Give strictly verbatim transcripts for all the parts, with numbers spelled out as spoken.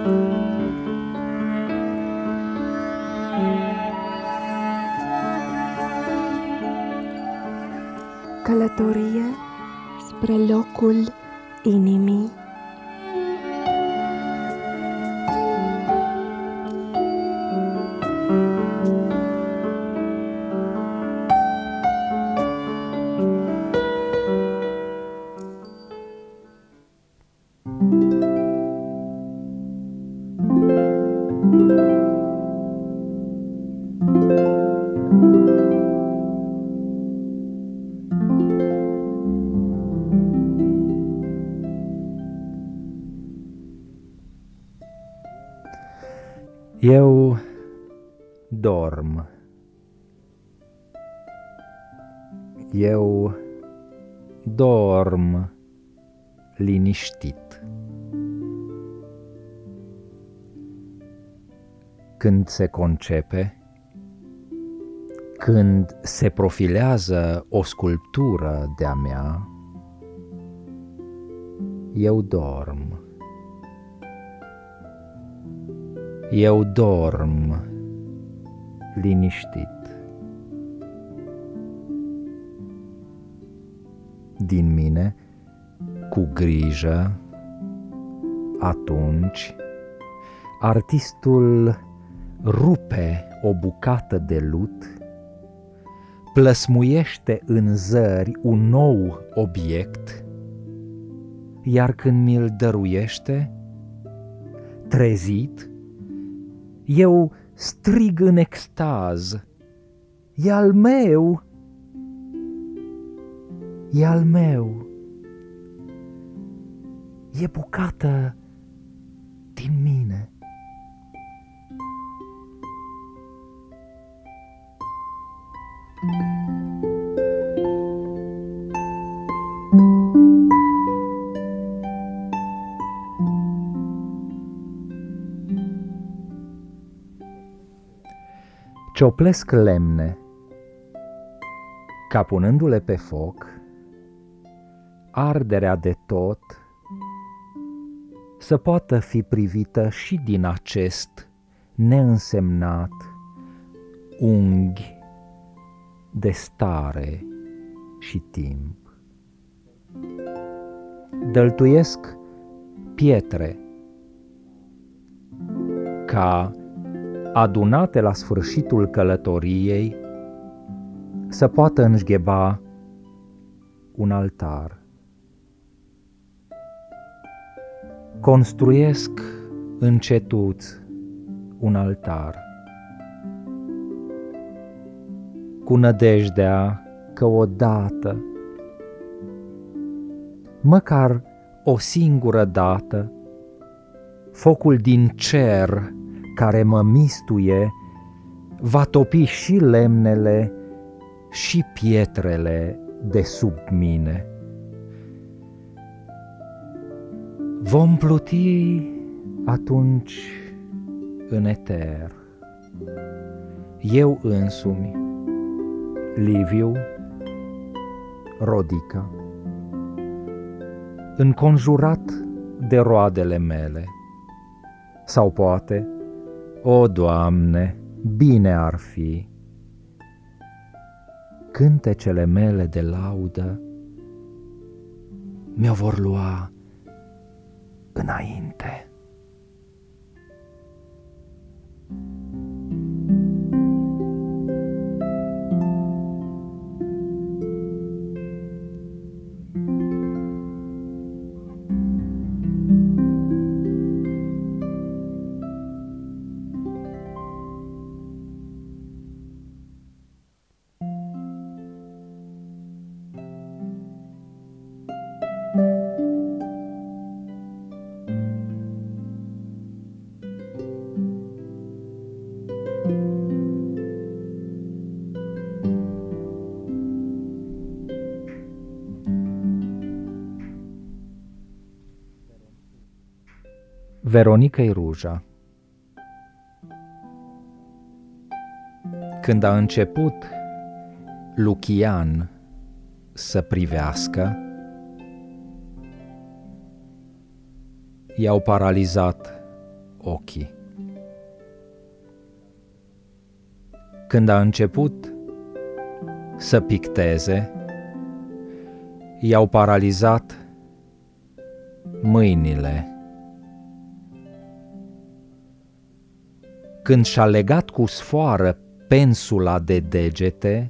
Călătorie spre locul inimii. Eu dorm. Eu dorm liniștit. Când se concepe, când se profilează o sculptură de-a mea, eu dorm. Eu dorm liniștit. Din mine, cu grijă, atunci, artistul rupe o bucată de lut, plăsmuiește în zări un nou obiect, iar când mi-l dăruiește, trezit, eu strig în extaz: e al meu, e al meu, e bucată din mine. Cioplesc lemne, ca punându-le pe foc, arderea de tot să poată fi privită și din acest neînsemnat unghi de stare și timp. Dăltuiesc pietre, ca, adunate la sfârșitul călătoriei, să poată înșgheba un altar. Construiesc încetuț un altar, cu nădejdea că odată, măcar o singură dată, focul din cer care mă mistuie va topi și lemnele și pietrele de sub mine. Vom pluti atunci în eter, eu însumi, Liviu, Rodica, înconjurat de roadele mele, sau poate, o, Doamne, bine ar fi, cântecele mele de laudă mi-o vor lua înainte. Veronica-i ruja. Când a început Lucian să privească, i-au paralizat ochii. Când a început să picteze, i-au paralizat mâinile. Când și-a legat cu sfoară pensula de degete,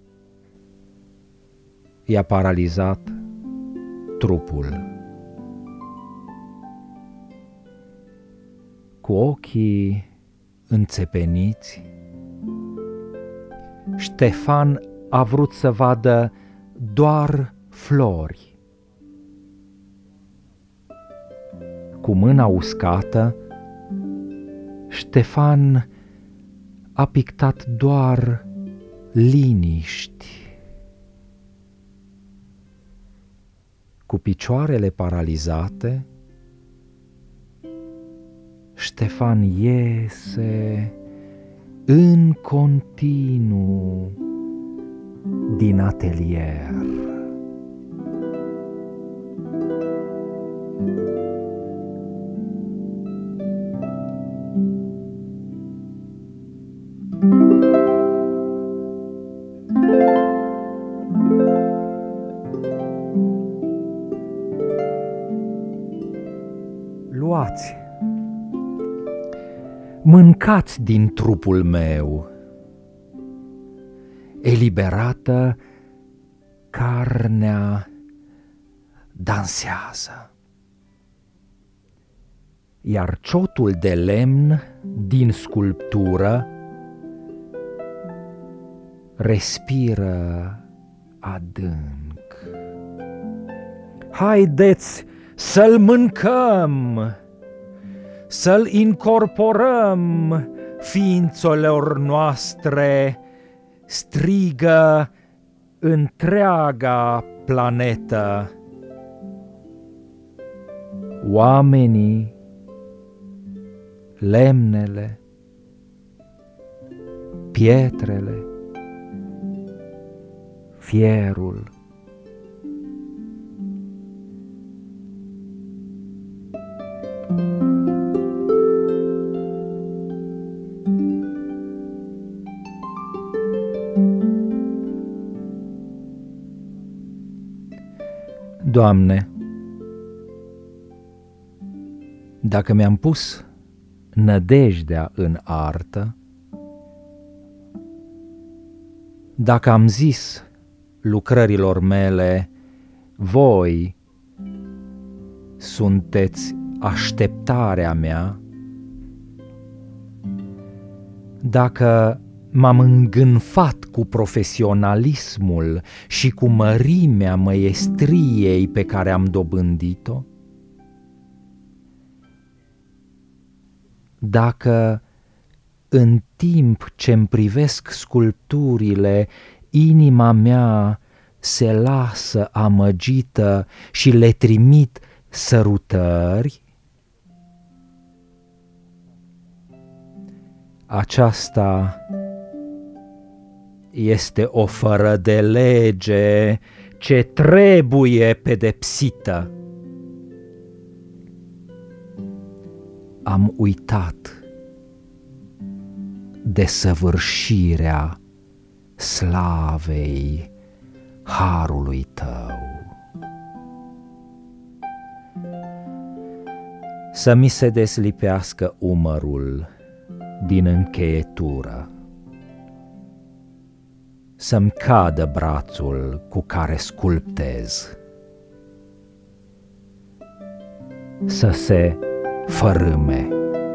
i-a paralizat trupul. Cu ochii înțepeniți, Ștefan a vrut să vadă doar flori. Cu mâna uscată, Ștefan a pictat doar liniști. Cu picioarele paralizate, Ștefan iese în continuu din atelier. Luați, mâncați din trupul meu, eliberată, carnea dansează, iar ciotul de lemn din sculptură respiră adânc. Haideți să-l mâncăm, să-l incorporăm ființelor noastre, strigă întreaga planetă. Oamenii, lemnele, pietrele, fierul. Doamne, dacă mi-am pus nădejdea în artă, dacă am zis lucrărilor mele, voi sunteți așteptarea mea, dacă m-am îngânfat cu profesionalismul și cu mărimea măiestriei pe care am dobândit-o, dacă în timp ce-mi privesc sculpturile, inima mea se lasă amăgită și le trimit sărutări, aceasta este o fără de lege ce trebuie pedepsită. Am uitat de săvârșirea slavei harului tău. Să mi se deslipească umărul din încheietură, să-mi cadă brațul cu care sculptez, să se fărâme.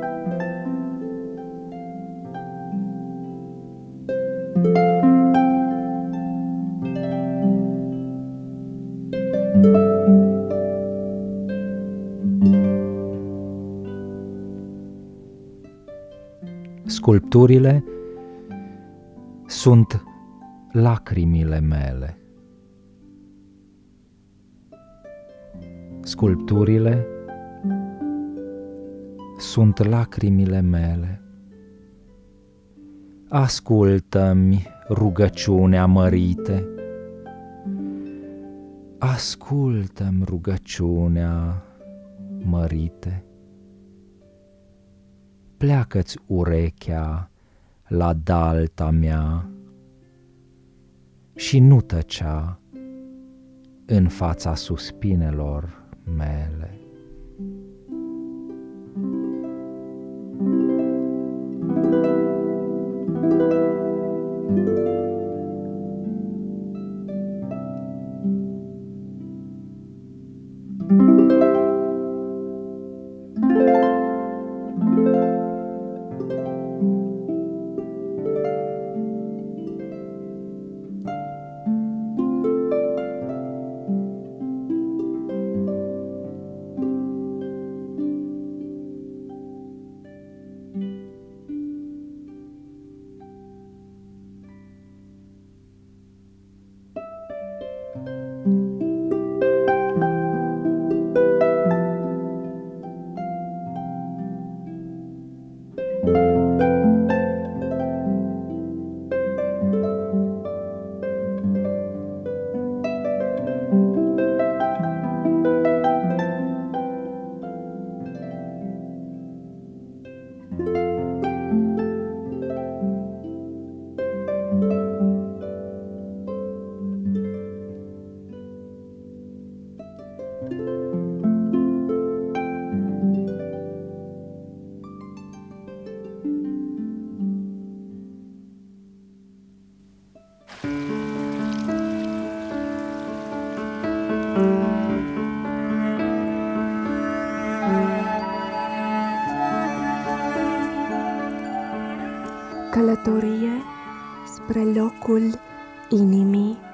Sculpturile sunt lacrimile mele. Sculpturile sunt lacrimile mele. Ascultă-mi rugăciunea mărite, ascultă-mi rugăciunea mărite. pleacă-ți urechea la dalta mea și nu tăcea în fața suspinelor mele. Călătorie spre locul inimii.